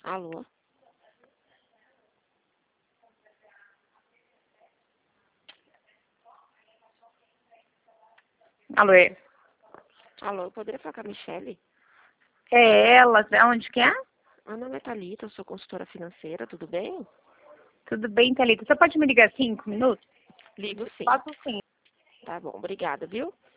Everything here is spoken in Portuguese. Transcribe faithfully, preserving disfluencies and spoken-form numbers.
Alô? Alô, é Alô, eu poderia falar com a Michele? é ela, onde que é? Meu nome é Thalita, eu sou consultora financeira, tudo bem? Tudo bem, Thalita? Você pode me ligar cinco minutos? Ligo sim. Faço sim. Tá bom, obrigada, viu?